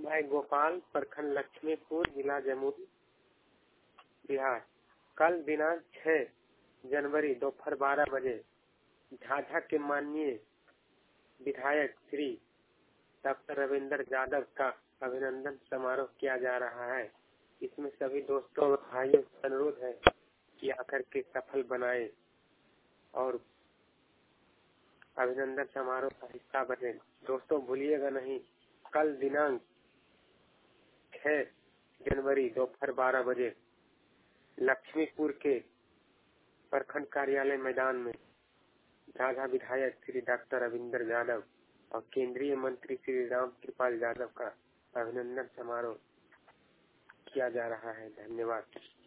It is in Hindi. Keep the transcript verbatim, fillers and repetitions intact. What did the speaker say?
भाई गोपाल, प्रखंड लक्ष्मीपुर, जिला जमुई, बिहार। कल दिनांक छह जनवरी दोपहर बारह बजे झाझा के माननीय विधायक श्री डॉक्टर रविंद्र यादव का अभिनंदन समारोह किया जा रहा है। इसमें सभी दोस्तों और भाइयों से अनुरोध है कि आकर के सफल बनाए और अभिनंदन समारोह का हिस्सा बने। दोस्तों भूलिएगा नहीं, कल दिनांक छह जनवरी दोपहर बारह बजे लक्ष्मीपुर के प्रखंड कार्यालय मैदान में झाझा विधायक श्री डॉक्टर रविंद्र यादव और केंद्रीय मंत्री श्री राम कृपाल यादव का अभिनंदन समारोह किया जा रहा है। धन्यवाद।